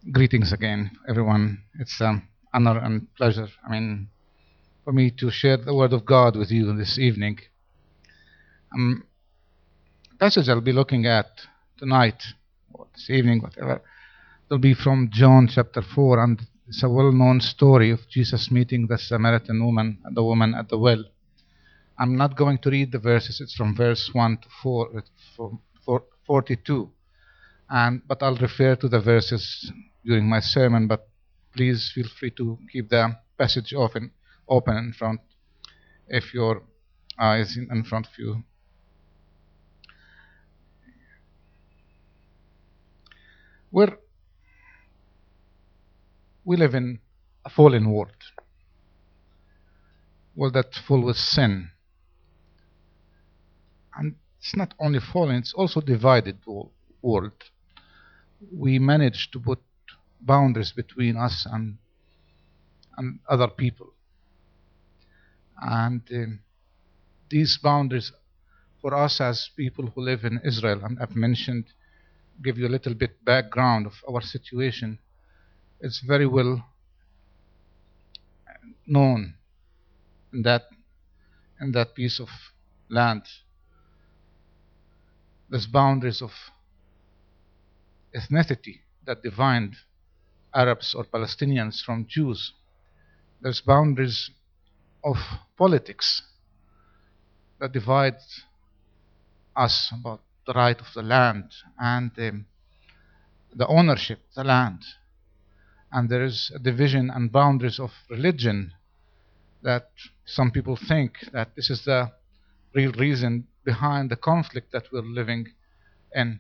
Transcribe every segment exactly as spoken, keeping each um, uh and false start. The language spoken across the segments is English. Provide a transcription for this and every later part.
Greetings again, everyone. It's an honor and pleasure, I mean, for me to share the Word of God with you this evening. Um, the passage I'll be looking at tonight, or this evening, whatever, will be from John chapter four, and it's a well-known story of Jesus meeting the Samaritan woman, the woman at the well. I'm not going to read the verses. It's from verse one to four, from forty-two. And but I'll refer to the verses during my sermon. But please feel free to keep the passage open, open in front, if your eyes in, in front of you. We're, we live in a fallen world, world that's full with sin, and it's not only fallen; it's also divided world. We manage to put boundaries between us and and other people, and um, these boundaries for us as people who live in Israel, and I've mentioned, give you a little bit background of our situation. It's very well known in that in that piece of land. There's boundaries of ethnicity that divided Arabs or Palestinians from Jews. There's boundaries of politics that divide us about the right of the land and um, the ownership of the land. And there is a division and boundaries of religion that some people think that this is the real reason behind the conflict that we're living in.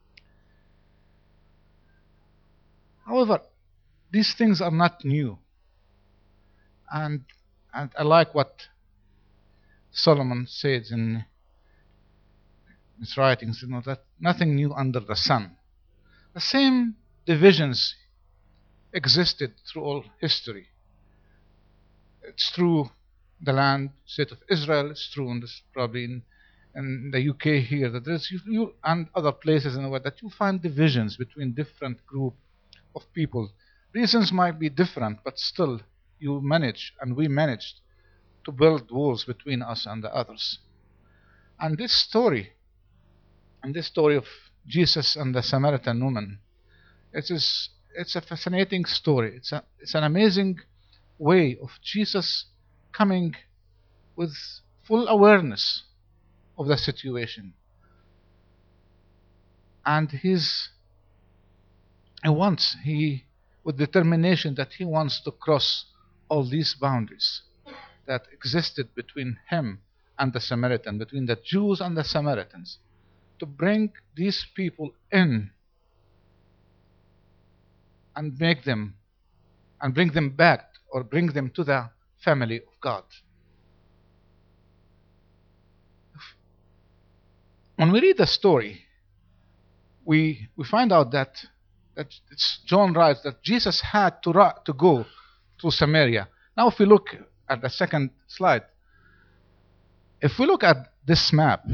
However, these things are not new. And, and I like what Solomon says in his writings, you know, that nothing new under the sun. The same divisions existed through all history. It's true the land, state of Israel. It's true in this, probably in, in the U K here, that there's you, you and other places in the world that you find divisions between different group of people. Reasons might be different, but still you manage, and we managed to build walls between us and the others. And this story, and this story of Jesus and the Samaritan woman, it is it's a fascinating story. It's a it's an amazing way of Jesus coming with full awareness of the situation, and he's he wants he with determination that he wants to cross all these boundaries that existed between him and the Samaritan, between the Jews and the Samaritans, to bring these people in and make them and bring them back, or bring them to the family of God. When we read the story, we we find out that that it's, John writes that Jesus had to to go to Samaria. Now, if we look at the second slide, if we look at this map,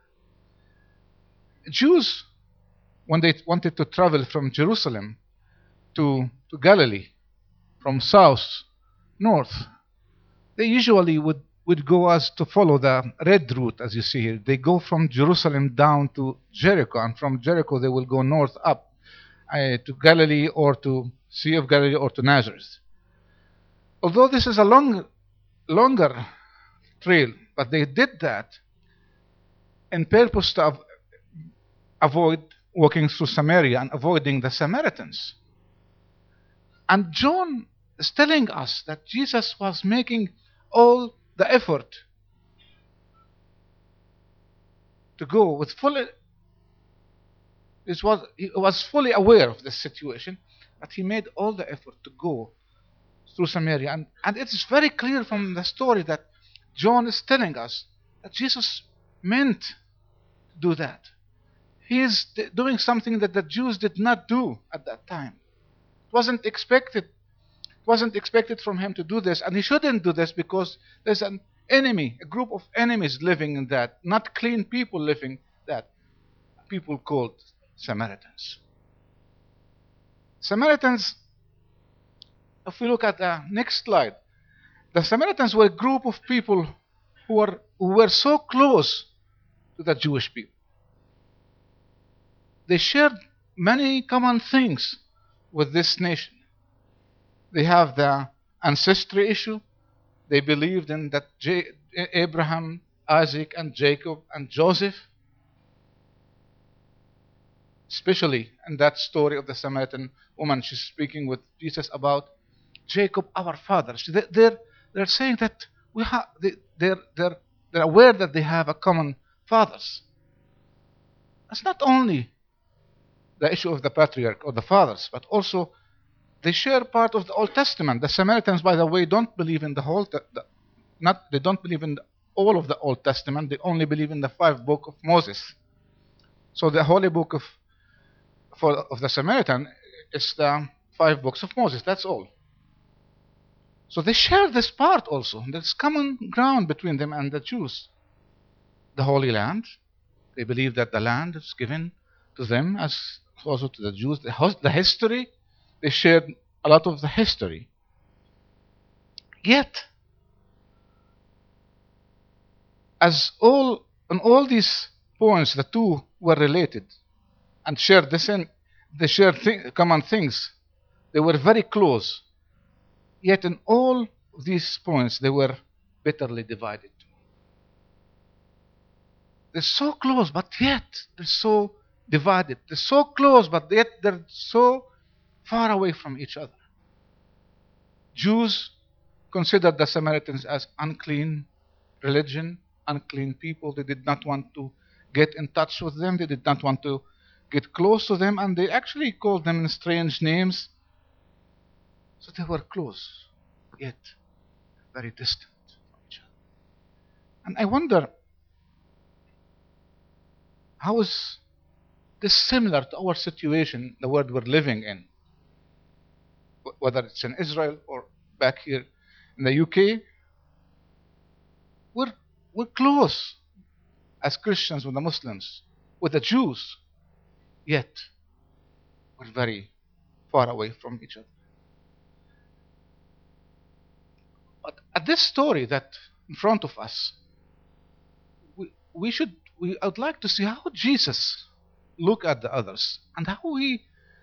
Jews, when they wanted to travel from Jerusalem to to Galilee, from south north, they usually would would go as to follow the red route, as you see here. They go from Jerusalem down to Jericho, and from Jericho they will go north up uh, to Galilee, or to Sea of Galilee, or to Nazareth. Although this is a long, longer trail, but they did that in purpose to av- avoid walking through Samaria and avoiding the Samaritans. And John is telling us that Jesus was making all the effort to go with full. This was he was fully aware of this situation, but he made all the effort to go through Samaria, and and it is very clear from the story that John is telling us that Jesus meant to do that. He is doing something that the Jews did not do at that time. It wasn't expected. It wasn't expected from him to do this, and he shouldn't do this because there's an enemy, a group of enemies living in that, not clean people living that, people called Samaritans. Samaritans, if we look at the next slide, the Samaritans were a group of people who were, who were so close to the Jewish people. They shared many common things with this nation. They have the ancestry issue. They believed in that J- Abraham, Isaac, and Jacob, and Joseph. Especially in that story of the Samaritan woman, she's speaking with Jesus about Jacob, our father. So they- They're, they're saying that we have, they, they're, they're, they're aware that they have a common fathers. That's not only the issue of the patriarch or the fathers, but also they share part of the Old Testament. The Samaritans, by the way, don't believe in the whole, the, not they don't believe in all of the Old Testament. They only believe in the five book of Moses. So the holy book of for of the Samaritan is the five books of Moses. That's all. So they share this part also. There's common ground between them and the Jews. The Holy Land. They believe that the land is given to them as also to the Jews. The, hos- the history, they shared a lot of the history. Yet, as all on all these points, the two were related and shared the same, they shared th- common things. They were very close. Yet, in all of these points, they were bitterly divided. They're so close, but yet they're so divided. They're so close, but yet they're so far away from each other. Jews considered the Samaritans as unclean religion, unclean people. They did not want to get in touch with them. They did not want to get close to them, and they actually called them strange names. So they were close, yet very distant from each other. And I wonder, how is this similar to our situation, the world we're living in? Whether it's in Israel or back here in the U K, we're, we're close as Christians with the Muslims, with the Jews, yet we're very far away from each other. But at this story that in front of us, we, we should, we, I would like to see how Jesus look at the others and how he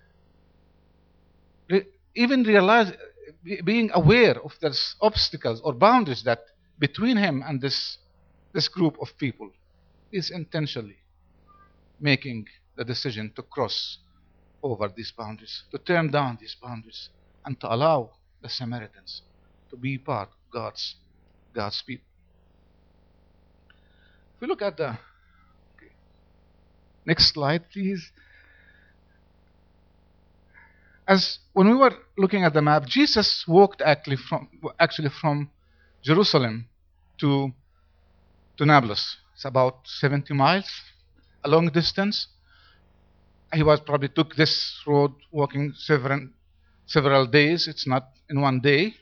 re- even realize, being aware of those obstacles or boundaries that between him and this this group of people, is intentionally making the decision to cross over these boundaries, to turn down these boundaries, and to allow the Samaritans to be part of God's God's people. If we look at the next slide, please. As when we were looking at the map, Jesus walked actually from actually from Jerusalem to to Nablus. It's about seventy miles, a long distance. He was probably took this road walking several several days. It's not in one day.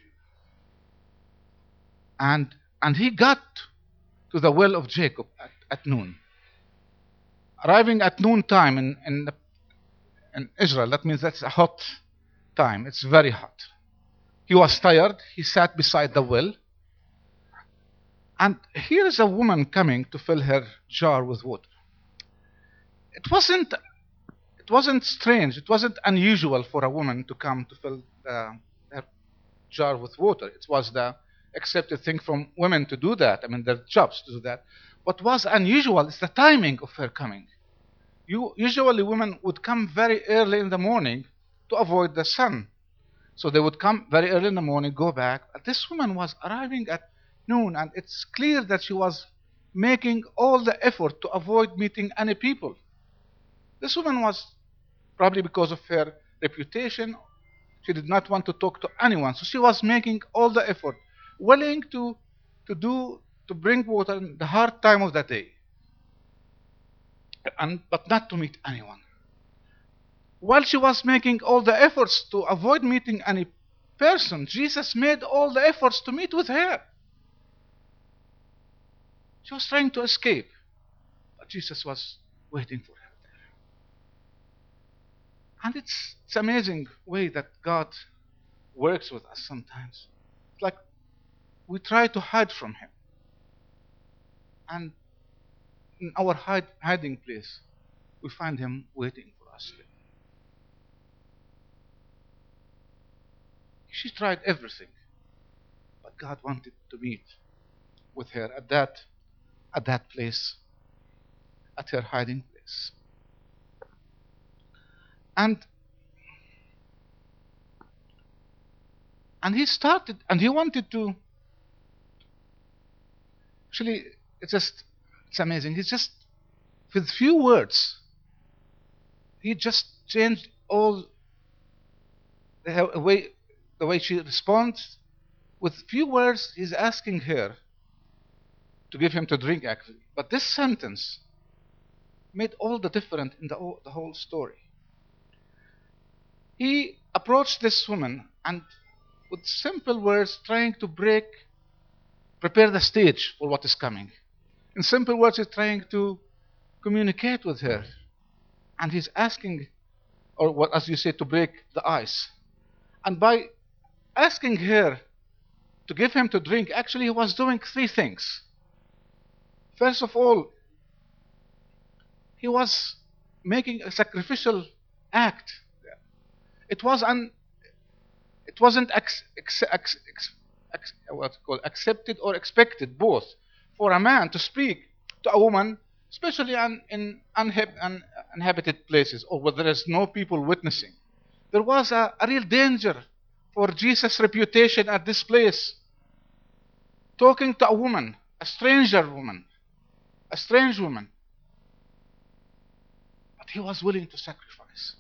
And and he got to the well of Jacob at, at noon. Arriving at noon time in, in, the, in Israel, that means that's a hot time. It's very hot. He was tired. He sat beside the well. And here is a woman coming to fill her jar with water. It wasn't it wasn't strange. It wasn't unusual for a woman to come to fill uh, her jar with water. It was the accepted thing from women to do that. I mean, their jobs to do that. What was unusual is the timing of her coming. You, usually women would come very early in the morning to avoid the sun. So they would come very early in the morning, go back. But this woman was arriving at noon, and it's clear that she was making all the effort to avoid meeting any people. This woman was, probably because of her reputation, she did not want to talk to anyone. So she was making all the effort, willing to, to do, to bring water in the hard time of the day, and, but not to meet anyone. While she was making all the efforts to avoid meeting any person, Jesus made all the efforts to meet with her. She was trying to escape, but Jesus was waiting for her there. And it's, it's amazing way that God works with us sometimes. It's like we try to hide from Him. And in our hide, hiding place, we find Him waiting for us. She tried everything, but God wanted to meet with her at that, at that place, at her hiding place. And and he started, and he wanted to. Actually, it's just, it's amazing. He just, with few words, he just changed all the way, the way she responds. With few words, he's asking her to give him to drink, actually. But this sentence made all the difference in the whole, the whole story. He approached this woman and with simple words trying to break, prepare the stage for what is coming. In simple words, he's trying to communicate with her. And he's asking, or what, as you say, to break the ice. And by asking her to give him to drink, actually he was doing three things. First of all, he was making a sacrificial act. It was an, it wasn't ex, ex, ex, ex, ex, what's called accepted or expected, both, for a man to speak to a woman, especially an, in unhab, un, uninhabited places or where there is no people witnessing. There was a, a real danger for Jesus' reputation at this place. Talking to a woman, a stranger woman, a strange woman. But he was willing to sacrifice.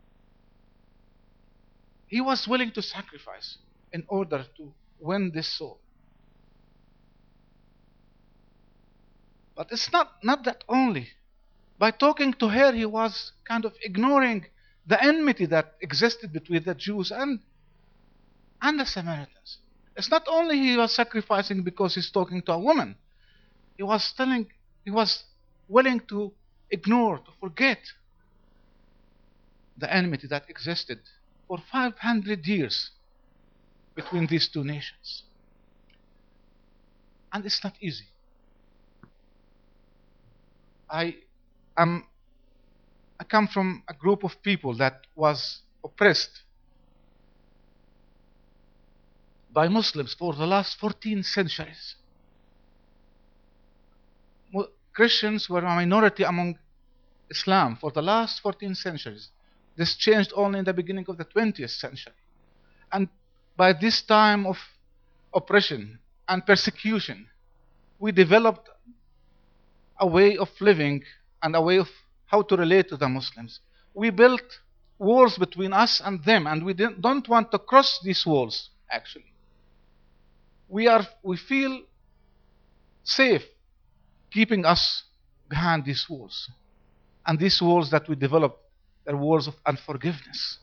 He was willing to sacrifice in order to win this soul. But it's not, not that only. By talking to her, he was kind of ignoring the enmity that existed between the Jews and, and the Samaritans. It's not only he was sacrificing because he's talking to a woman. He was telling, he was willing to ignore, to forget the enmity that existed for five hundred years between these two nations. And it's not easy. I am I come from a group of people that was oppressed by Muslims for the last fourteen centuries. Christians were a minority among Islam for the last fourteen centuries. This changed only in the beginning of the twentieth century. And by this time of oppression and persecution, we developed a way of living and a way of how to relate to the Muslims. We built walls between us and them, and we don't want to cross these walls, actually. We are, we feel safe keeping us behind these walls. And these walls that we developed are walls of unforgiveness,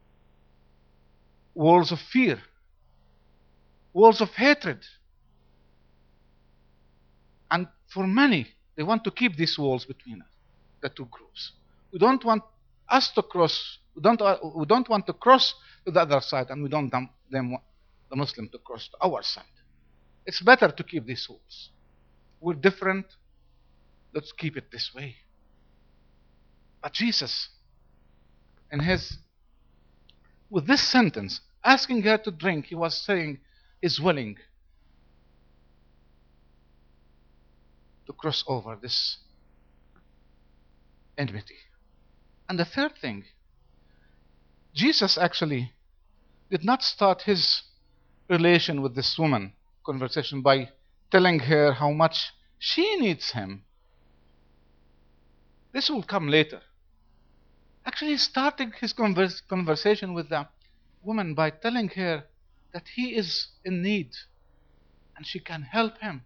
walls of fear, walls of hatred. And for many, they want to keep these walls between us, the two groups. We don't want us to cross, we don't, uh, we don't want to cross to the other side, and we don't want them, the Muslim, to cross to our side. It's better to keep these walls. We're different, let's keep it this way. But Jesus, in his, with this sentence, asking her to drink, he was saying he's willing to cross over this enmity. And the third thing, Jesus actually did not start his relation with this woman, conversation, by telling her how much she needs him. This will come later. Actually, starting his converse, conversation with the woman by telling her that he is in need and she can help him.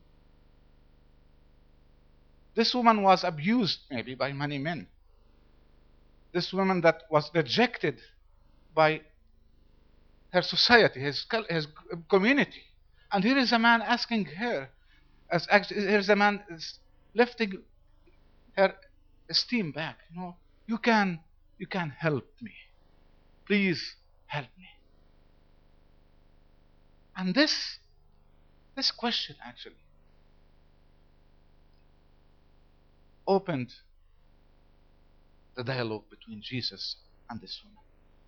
This woman was abused maybe by many men. This woman that was rejected by her society, his, his community. And here is a man asking her, as actually, here is a man lifting her esteem back. You know, you can you can help me. Please help me. And this, this question actually opened the dialogue between Jesus and this woman.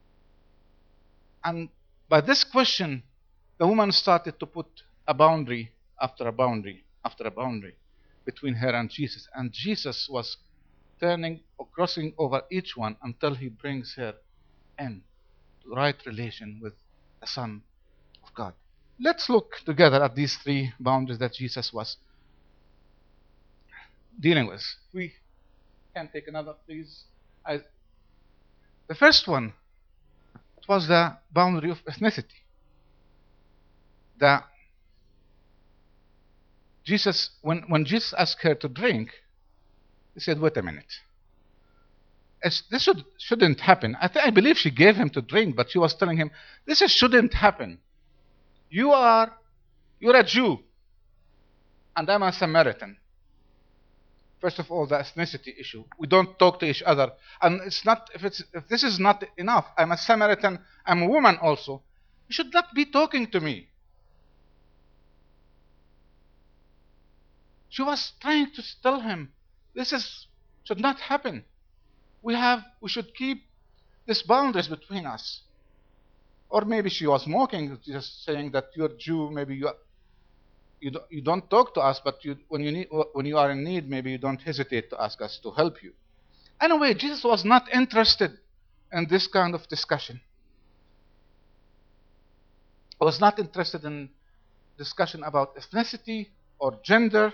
And by this question, the woman started to put a boundary after a boundary after a boundary between her and Jesus. And Jesus was turning or crossing over each one until he brings her in to right relation with the Son of God. Let's look together at these three boundaries that Jesus was dealing with. We can take another, please. I, the first one was the boundary of ethnicity. The Jesus, when, when Jesus asked her to drink, he said, "Wait a minute. It's, this should, shouldn't happen." I, th- I believe she gave him to drink, but she was telling him, "This is, shouldn't happen. You are, you're a Jew, and I'm a Samaritan." First of all, the ethnicity issue. We don't talk to each other, and it's not. If it's if this is not enough, I'm a Samaritan. I'm a woman also. You should not be talking to me. She was trying to tell him, this is should not happen. We have we should keep these boundaries between us. Or maybe she was mocking, just saying that you're Jew. Maybe you you don't, you don't talk to us, but you, when you need when you are in need, maybe you don't hesitate to ask us to help you. Anyway, Jesus was not interested in this kind of discussion. He was not interested in discussion about ethnicity or gender.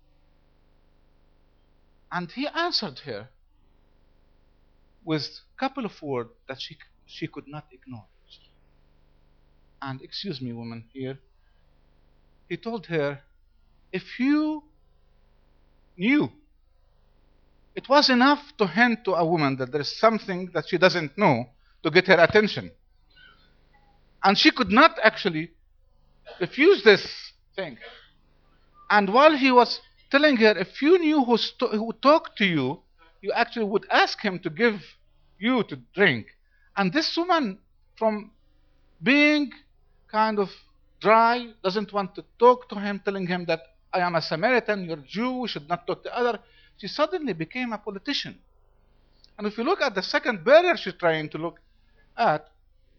And he answered her with a couple of words that she, she could not ignore. And excuse me, woman, here. He told her, if you knew, it was enough to hint to a woman that there is something that she doesn't know to get her attention. And she could not actually refuse this thing. And while he was telling her, if you knew who, st- who talked to you, you actually would ask him to give you to drink. And this woman, from being kind of dry, doesn't want to talk to him, telling him that I am a Samaritan, you're Jew, we should not talk to other. She suddenly became a politician. And if you look at the second barrier she's trying to look at,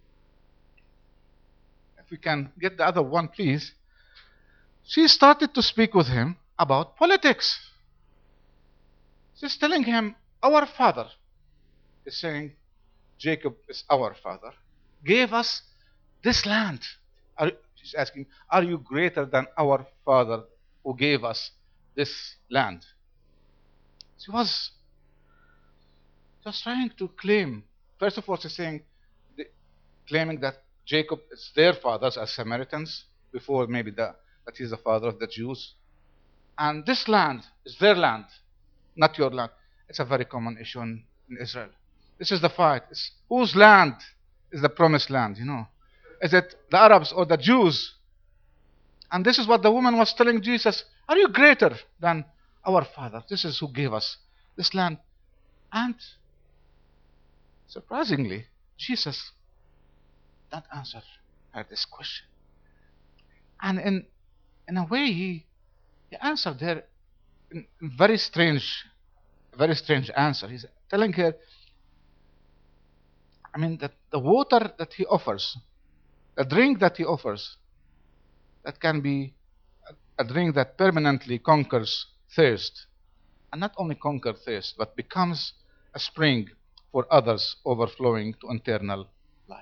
if we can get the other one, please. She started to speak with him about politics. She's telling him, our father, is saying, Jacob is our father, gave us this land. Are, she's asking, are you greater than our father who gave us this land? She was just trying to claim, first of all, she's saying, the, claiming that Jacob is their fathers as Samaritans, before maybe the, that he's the father of the Jews. And this land is their land, not your land. It's a very common issue in, in Israel. This is the fight. It's whose land is the promised land, you know? Is it the Arabs or the Jews? And this is what the woman was telling Jesus. Are you greater than our father? This is who gave us this land. And surprisingly, Jesus did not answer her this question. And in, in a way, he, he answered her in a very strange, very strange answer. He's telling her, I mean, that the water that he offers, the drink that he offers, that can be a, a drink that permanently conquers thirst. And not only conquer thirst, but becomes a spring for others, overflowing to eternal life.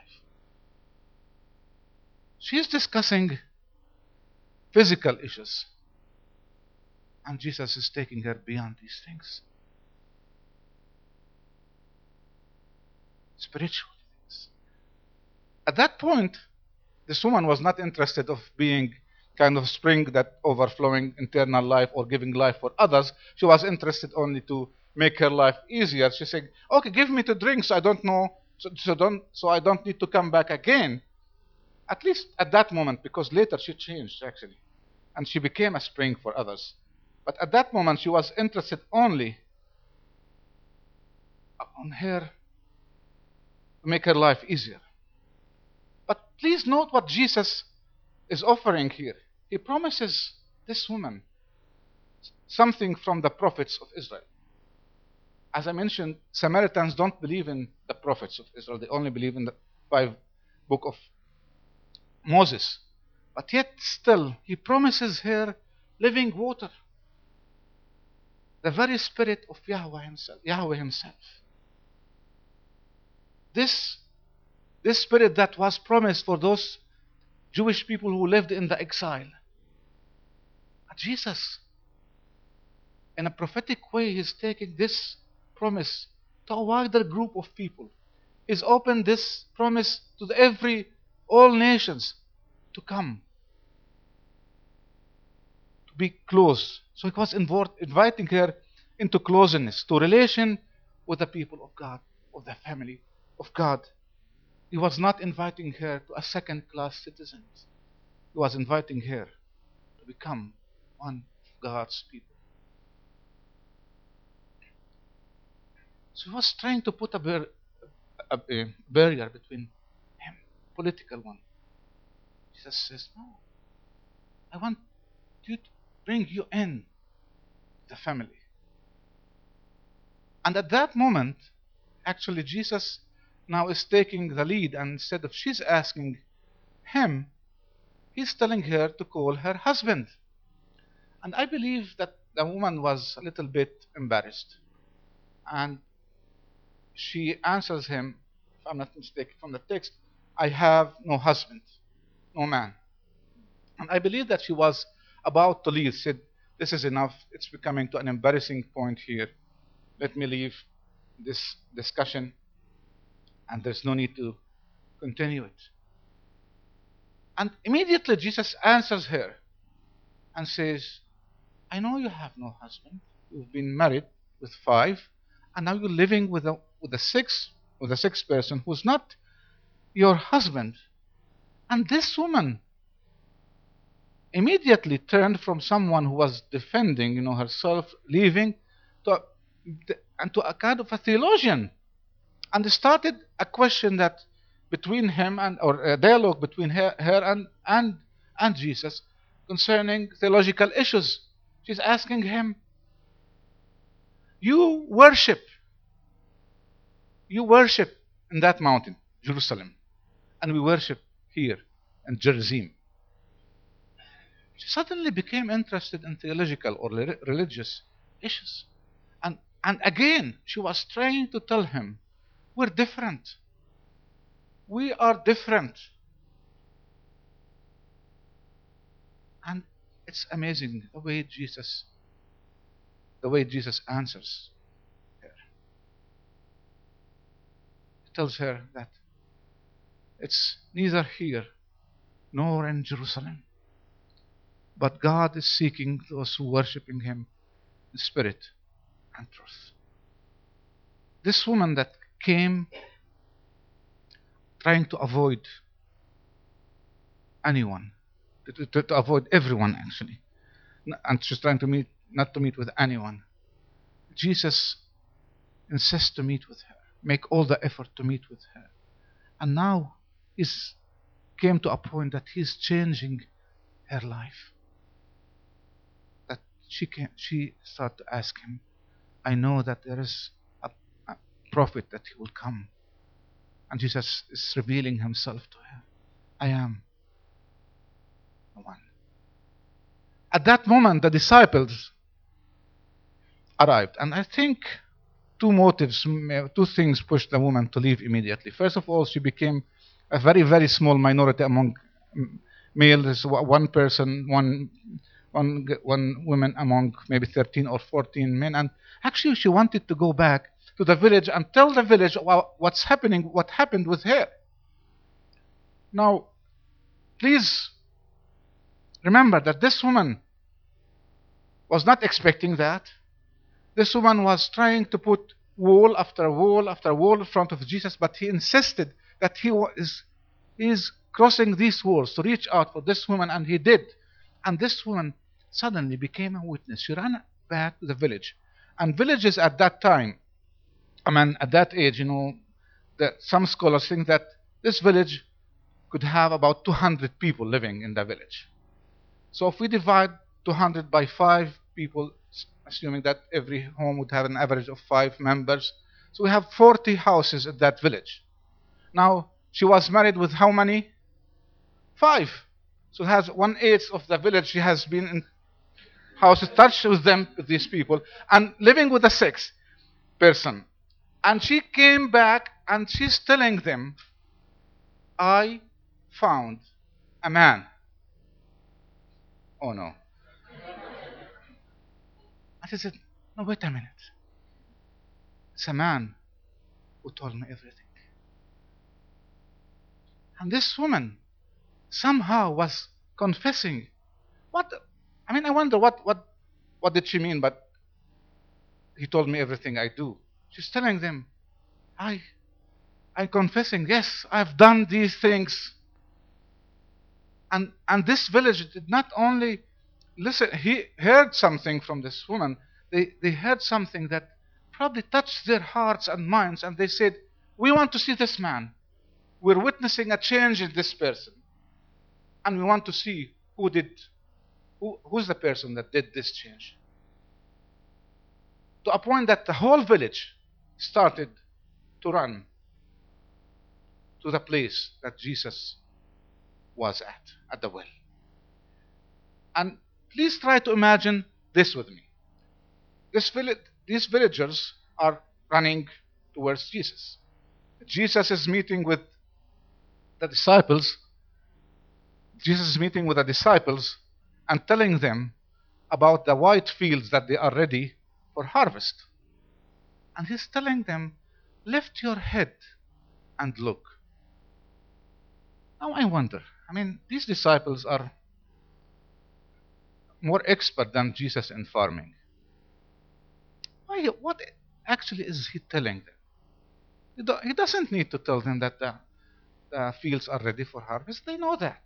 She is discussing physical issues. And Jesus is taking her beyond these things. Spiritual things. At that point, this woman was not interested of being kind of spring that overflowing eternal life or giving life for others. She was interested only to make her life easier. She said, okay, give me to drink so I don't know, so, so, don't, so I don't need to come back again. At least at that moment, because later she changed actually. And she became a spring for others. But at that moment, she was interested only on her to make her life easier. But please note what Jesus is offering here. He promises this woman something from the prophets of Israel. As I mentioned, Samaritans don't believe in the prophets of Israel. They only believe in the five book of Moses. But yet still, he promises her living water. The very spirit of Yahweh himself. Yahweh himself. This, this spirit that was promised for those Jewish people who lived in the exile. But Jesus, in a prophetic way, is taking this promise to a wider group of people. He's opened this promise to the every, all nations to come, to be close. So he was inviting her into closeness, to relation with the people of God, of the family of God. He was not inviting her to a second-class citizen. He was inviting her to become one of God's people. So he was trying to put a, bar- a, a barrier between him, political one. Jesus says, no, I want you to bring you in the family. And at that moment, actually Jesus now is taking the lead, and instead of she's asking him, he's telling her to call her husband. And I believe that the woman was a little bit embarrassed. And she answers him, if I'm not mistaken from the text, I have no husband, no man. And I believe that she was about to leave, said, this is enough, it's becoming to an embarrassing point here. Let me leave this discussion, and there's no need to continue it. And immediately Jesus answers her and says, I know you have no husband. You've been married with five, and now you're living with a with a sixth, with a sixth person who's not your husband. And this woman immediately turned from someone who was defending, you know, herself, leaving, to a, and to a kind of a theologian, and started a question that between him and or a dialogue between her, her and and and Jesus concerning theological issues. She's asking him, you worship, you worship in that mountain, Jerusalem, and we worship here in Jerusalem. She suddenly became interested in theological or religious issues. And, and again, she was trying to tell him, we're different. We are different. And it's amazing the way Jesus, the way Jesus answers her. He tells her that it's neither here nor in Jerusalem, but God is seeking those who worshiping Him in spirit and truth. This woman that came trying to avoid anyone, to, to, to avoid everyone actually, and she's trying to meet, not to meet with anyone. Jesus insists to meet with her, make all the effort to meet with her, and now he's came to a point that he's changing her life. That she can, she started to ask him, I know that there is a, a prophet that he will come. And Jesus is revealing himself to her. I am the one. At that moment, the disciples arrived. And I think two motives, two things pushed the woman to leave immediately. First of all, she became a very, very small minority among males. One person, one, one, one woman among maybe thirteen or fourteen men. And actually, she wanted to go back to the village and tell the village what's happening, what happened with her. Now, please remember that this woman was not expecting that. This woman was trying to put wall after wall after wall in front of Jesus, but he insisted that he is is crossing these walls to reach out for this woman, and he did. And this woman suddenly became a witness. She ran back to the village. And villages at that time, I mean, at that age, you know, that some scholars think that this village could have about two hundred people living in the village. So if we divide two hundred by five people, assuming that every home would have an average of five members, so we have forty houses in that village. Now, she was married with how many? Five. So it has one eighth of the village she has been in houses, touched with them, with these people, and living with a sixth person. And she came back and she's telling them, I found a man. Oh no. And she said, no, wait a minute. It's a man who told me everything. And this woman somehow was confessing. What? I mean, I wonder what, what, what did she mean, but he told me everything I do. She's telling them, I, I'm confessing, yes, I've done these things. And, and this village did not only listen, he heard something from this woman, they, they heard something that probably touched their hearts and minds, and they said, we want to see this man. We're witnessing a change in this person. And we want to see who did, who, who's the person that did this change. To a point that the whole village started to run to the place that Jesus was at, at the well. And please try to imagine this with me. This village, these villagers are running towards Jesus. Jesus is meeting with the disciples. Jesus is meeting with the disciples and telling them about the white fields that they are ready for harvest. And he's telling them, lift your head and look. Now I wonder, I mean, these disciples are more expert than Jesus in farming. Why, what actually is he telling them? He, do, he doesn't need to tell them that the, the fields are ready for harvest. They know that.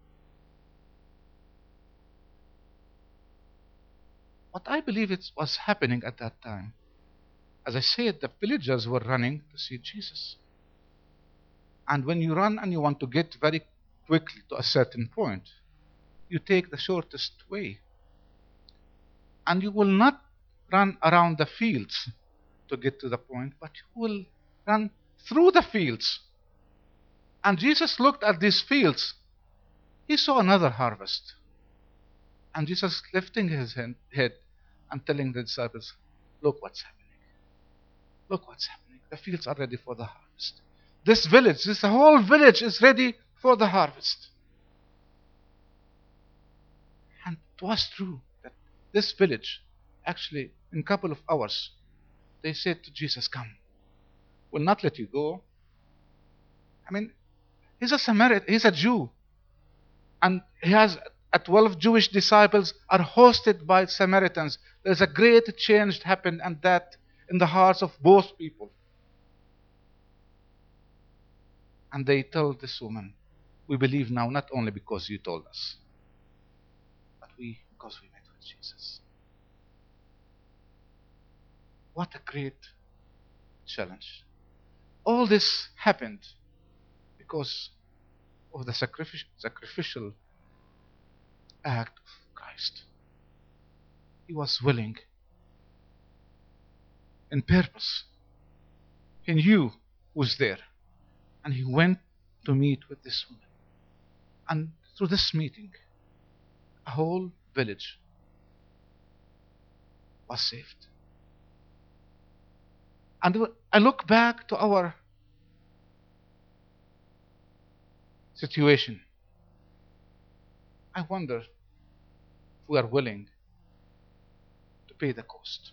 What I believe it was happening at that time, as I said, the villagers were running to see Jesus. And when you run and you want to get very quickly to a certain point, you take the shortest way. And you will not run around the fields to get to the point, but you will run through the fields. And Jesus looked at these fields. He saw another harvest. And Jesus lifting his head and telling the disciples, look what's happening. Look what's happening. The fields are ready for the harvest. This village, this whole village is ready for the harvest. And it was true that this village, actually, in a couple of hours, they said to Jesus, come, we'll not let you go. I mean, he's a Samaritan, he's a Jew. And he has uh, twelve Jewish disciples are hosted by Samaritans. There's a great change happened and that in the hearts of both people. And they told this woman, we believe now not only because you told us, but we because we met with Jesus. What a great challenge. All this happened because of the sacrificial, sacrificial act of Christ. He was willing in purpose. He knew who was there. And he went to meet with this woman. And through this meeting, a whole village was saved. And I look back to our situation. I wonder if we are willing to pay the cost.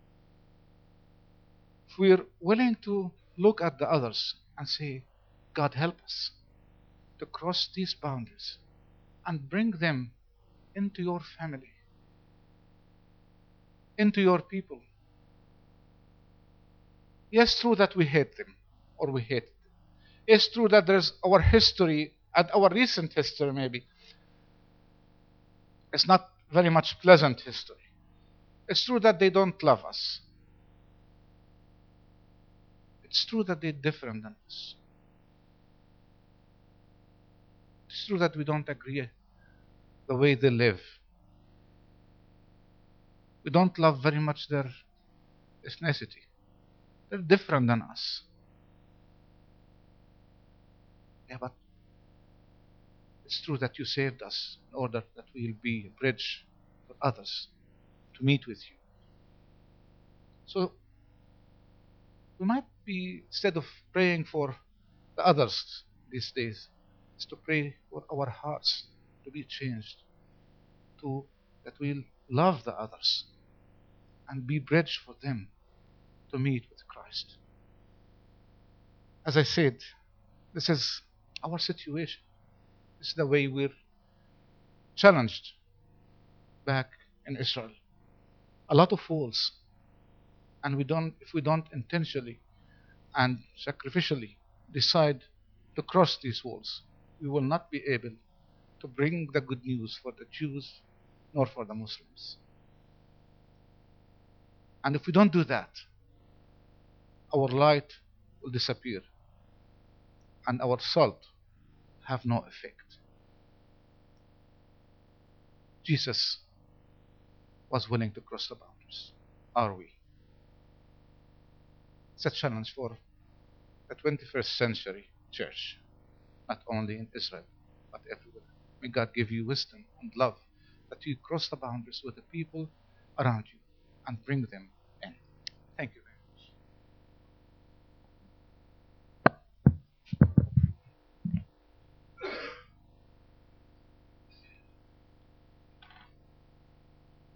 If we are willing to look at the others and say, God, help us to cross these boundaries and bring them into your family, into your people. Yes, true that we hate them or we hate them. It's true that there's our history and our recent history maybe. It's not very much pleasant history. It's true that they don't love us. It's true that they're different than us. It's true that we don't agree the way they live. We don't love very much their ethnicity. They're different than us. Yeah, but it's true that you saved us in order that we'll be a bridge for others to meet with you. So we might be, instead of praying for the others these days, is to pray for our hearts to be changed, to that we'll love the others and be bridge for them to meet with Christ. As I said, this is our situation. This is the way we're challenged back in Israel. A lot of walls, and we don't, if we don't intentionally and sacrificially decide to cross these walls, we will not be able to bring the good news for the Jews nor for the Muslims. And if we don't do that, our light will disappear and our salt have no effect. Jesus was willing to cross the boundaries. Are we? It's a challenge for the twenty-first century church, not only in Israel, but everywhere. May God give you wisdom and love that you cross the boundaries with the people around you and bring them